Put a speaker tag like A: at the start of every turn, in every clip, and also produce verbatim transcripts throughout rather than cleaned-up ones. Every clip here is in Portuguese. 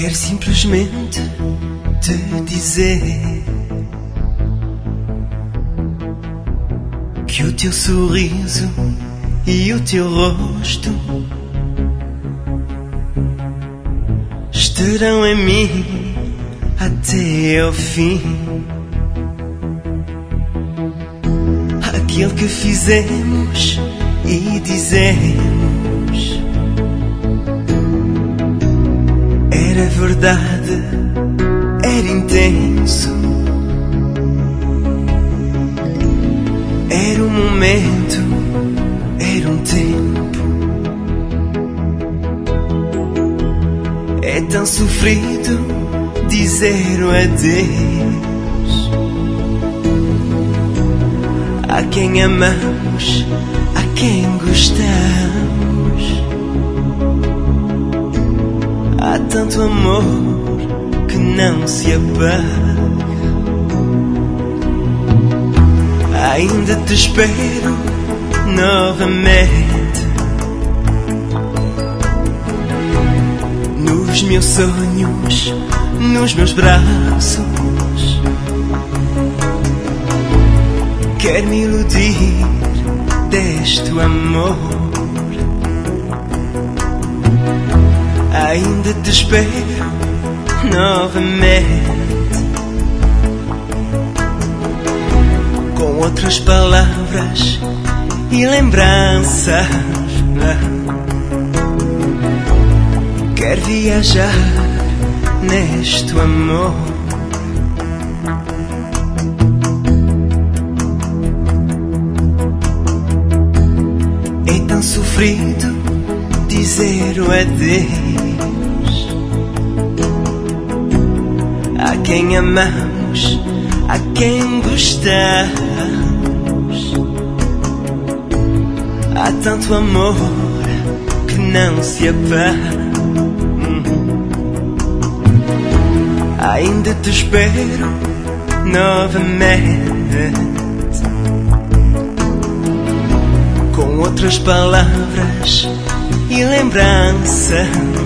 A: Quero simplesmente te dizer que o teu sorriso e o teu rosto estarão em mim até ao fim. Aquilo que fizemos e dizemos era verdade, era intenso. Era um momento, era um tempo. É tão sofrido dizer o adeus a quem amamos, a quem gostamos. Há tanto amor que não se apaga. Ainda te espero novamente nos meus sonhos, nos meus braços. Quero me iludir deste amor. Ainda te espero novamente com outras palavras e lembranças. Quero viajar neste amor. É tão sofrido dizer o adeus a quem amamos, a quem gostamos. Há tanto amor que não se apaga. Ainda te espero novamente com outras palavras e lembrança.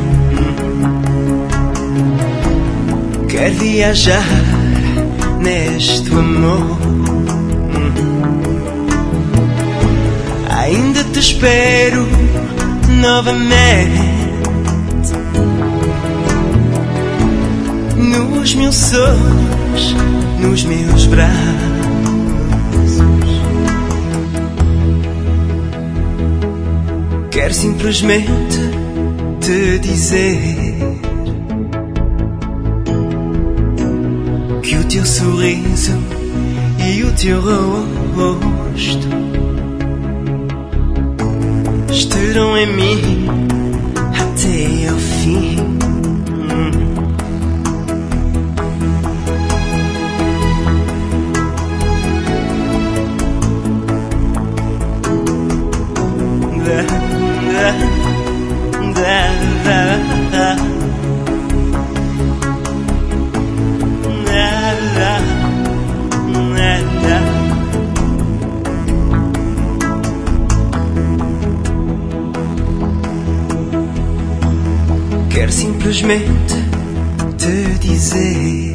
A: Quero viajar neste amor. Ainda te espero novamente nos meus sonhos, nos meus braços. Quero simplesmente te dizer que o teu sorriso e o teu rosto estarão em mim até ao fim. Quero simplesmente te dizer